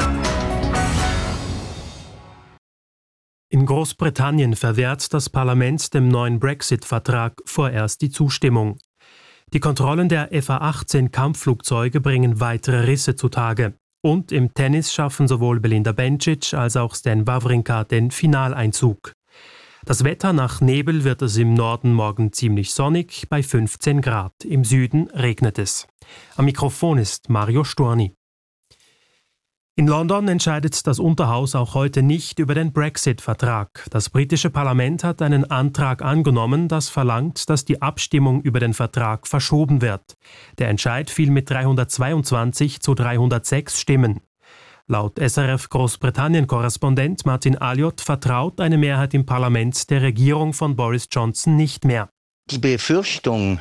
In Großbritannien verwehrt das Parlament dem neuen Brexit-Vertrag vorerst die Zustimmung. Die Kontrollen der FA-18-Kampfflugzeuge bringen weitere Risse zutage. Und im Tennis schaffen sowohl Belinda Bencic als auch Stan Wawrinka den Finaleinzug. Das Wetter: nach Nebel wird es im Norden morgen ziemlich sonnig, bei 15 Grad. Im Süden regnet es. Am Mikrofon ist Mario Storni. In London entscheidet das Unterhaus auch heute nicht über den Brexit-Vertrag. Das britische Parlament hat einen Antrag angenommen, das verlangt, dass die Abstimmung über den Vertrag verschoben wird. Der Entscheid fiel mit 322 zu 306 Stimmen. Laut SRF Großbritannien-Korrespondent Martin Alliot vertraut eine Mehrheit im Parlament der Regierung von Boris Johnson nicht mehr. Die Befürchtung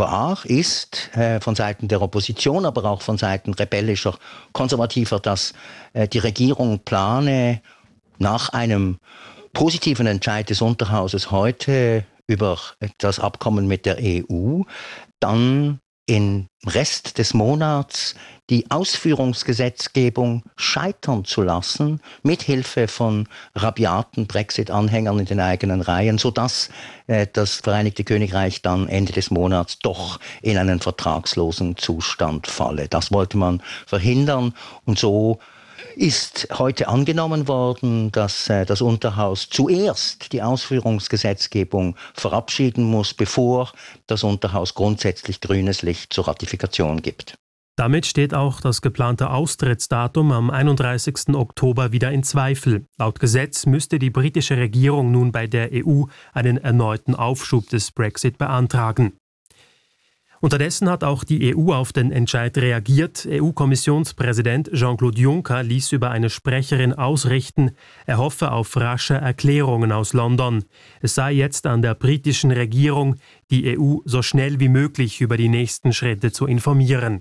ist von Seiten der Opposition, aber auch von Seiten rebellischer Konservativer, dass die Regierung plane, nach einem positiven Entscheid des Unterhauses heute über das Abkommen mit der EU, dann im Rest des Monats die Ausführungsgesetzgebung scheitern zu lassen, mithilfe von rabiaten Brexit-Anhängern in den eigenen Reihen, sodass das Vereinigte Königreich dann Ende des Monats doch in einen vertragslosen Zustand falle. Das wollte man verhindern, und so ist heute angenommen worden, dass das Unterhaus zuerst die Ausführungsgesetzgebung verabschieden muss, bevor das Unterhaus grundsätzlich grünes Licht zur Ratifikation gibt. Damit steht auch das geplante Austrittsdatum am 31. Oktober wieder in Zweifel. Laut Gesetz müsste die britische Regierung nun bei der EU einen erneuten Aufschub des Brexit beantragen. Unterdessen hat auch die EU auf den Entscheid reagiert. EU-Kommissionspräsident Jean-Claude Juncker ließ über eine Sprecherin ausrichten, er hoffe auf rasche Erklärungen aus London. Es sei jetzt an der britischen Regierung, die EU so schnell wie möglich über die nächsten Schritte zu informieren.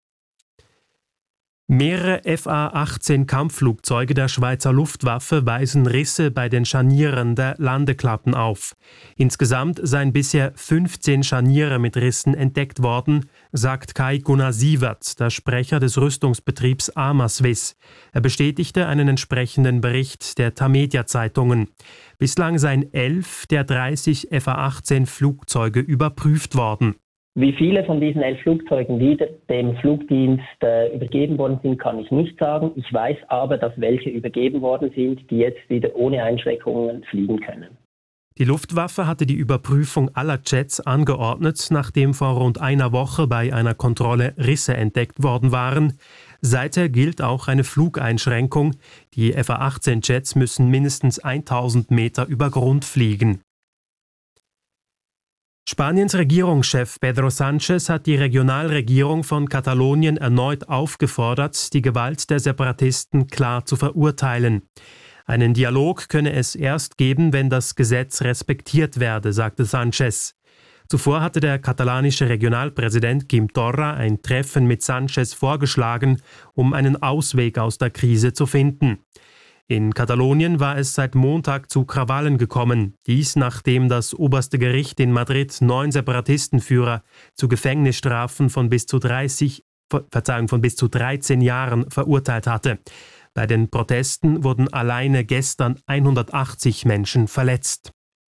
Mehrere FA-18-Kampfflugzeuge der Schweizer Luftwaffe weisen Risse bei den Scharnieren der Landeklappen auf. Insgesamt seien bisher 15 Scharniere mit Rissen entdeckt worden, sagt Kai-Gunnar Sievert, der Sprecher des Rüstungsbetriebs Amaswiss. Er bestätigte einen entsprechenden Bericht der Tamedia-Zeitungen. Bislang seien 11 der 30 FA-18-Flugzeuge überprüft worden. Wie viele von diesen 11 Flugzeugen wieder dem Flugdienst übergeben worden sind, kann ich nicht sagen. Ich weiß aber, dass welche übergeben worden sind, die jetzt wieder ohne Einschränkungen fliegen können. Die Luftwaffe hatte die Überprüfung aller Jets angeordnet, nachdem vor rund einer Woche bei einer Kontrolle Risse entdeckt worden waren. Seither gilt auch eine Flugeinschränkung. Die FA-18-Jets müssen mindestens 1000 Meter über Grund fliegen. Spaniens Regierungschef Pedro Sánchez hat die Regionalregierung von Katalonien erneut aufgefordert, die Gewalt der Separatisten klar zu verurteilen. Einen Dialog könne es erst geben, wenn das Gesetz respektiert werde, sagte Sánchez. Zuvor hatte der katalanische Regionalpräsident Quim Torra ein Treffen mit Sánchez vorgeschlagen, um einen Ausweg aus der Krise zu finden. In Katalonien war es seit Montag zu Krawallen gekommen. Dies, nachdem das oberste Gericht in Madrid 9 Separatistenführer zu Gefängnisstrafen von bis zu 13 Jahren verurteilt hatte. Bei den Protesten wurden alleine gestern 180 Menschen verletzt.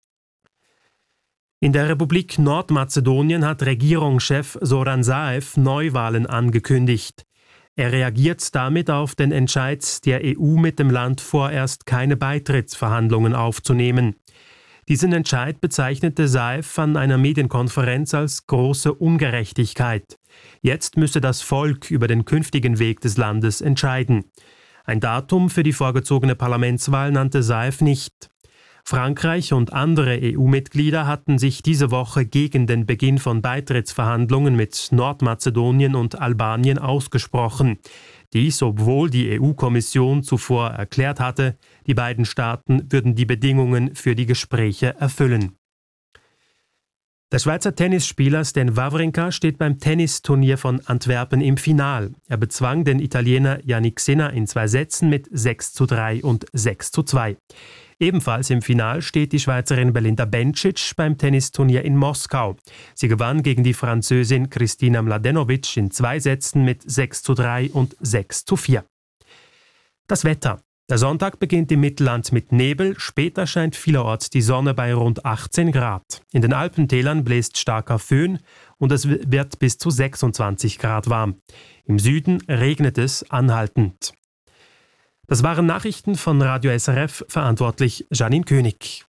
In der Republik Nordmazedonien hat Regierungschef Zoran Zaev Neuwahlen angekündigt. Er reagiert damit auf den Entscheid der EU, mit dem Land vorerst keine Beitrittsverhandlungen aufzunehmen. Diesen Entscheid bezeichnete Zaev an einer Medienkonferenz als große Ungerechtigkeit. Jetzt müsse das Volk über den künftigen Weg des Landes entscheiden. Ein Datum für die vorgezogene Parlamentswahl nannte Zaev nicht. Frankreich und andere EU-Mitglieder hatten sich diese Woche gegen den Beginn von Beitrittsverhandlungen mit Nordmazedonien und Albanien ausgesprochen. Dies, obwohl die EU-Kommission zuvor erklärt hatte, die beiden Staaten würden die Bedingungen für die Gespräche erfüllen. Der Schweizer Tennisspieler Stan Wawrinka steht beim Tennisturnier von Antwerpen im Final. Er bezwang den Italiener Jannik Sinner in 2 Sätzen mit 6:3 und 6:2. Ebenfalls im Final steht die Schweizerin Belinda Bencic beim Tennisturnier in Moskau. Sie gewann gegen die Französin Kristina Mladenovic in 2 Sätzen mit 6:3 und 6:4. Das Wetter. Der Sonntag beginnt im Mittelland mit Nebel, später scheint vielerorts die Sonne bei rund 18 Grad. In den Alpentälern bläst starker Föhn und es wird bis zu 26 Grad warm. Im Süden regnet es anhaltend. Das waren Nachrichten von Radio SRF, verantwortlich Janine König.